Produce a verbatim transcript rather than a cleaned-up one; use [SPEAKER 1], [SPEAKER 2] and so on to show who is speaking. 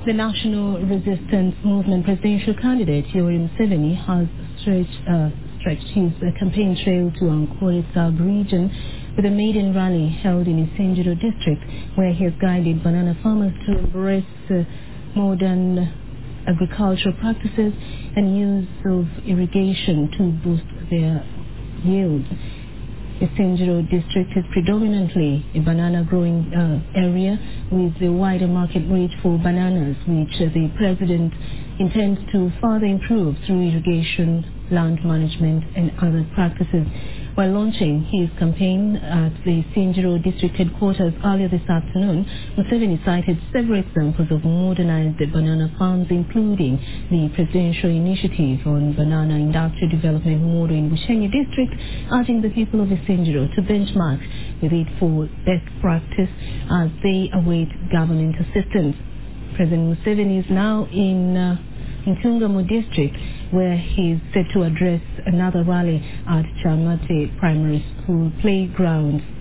[SPEAKER 1] The National Resistance Movement presidential candidate Yoweri Museveni has stretched, uh, stretched his uh, campaign trail to Ankole sub-region with a maiden rally held in Isenjiro district, where he has guided banana farmers to embrace uh, modern agricultural practices and use of irrigation to boost their yields. Isenjiro district is predominantly a banana growing uh, area with a wider market reach for bananas, which uh, the president intends to further improve through irrigation, land management and other practices. While launching his campaign at the Isenjiro district headquarters earlier this afternoon, Museveni cited several examples of modernized banana farms, including the presidential initiative on banana industrial development model in Bushenyi district, urging the people of Isenjiro to benchmark with it for best practice as they await government assistance. President Museveni is now in uh, in Tungamo district, where he is set to address another rally at Chamate Primary School playground.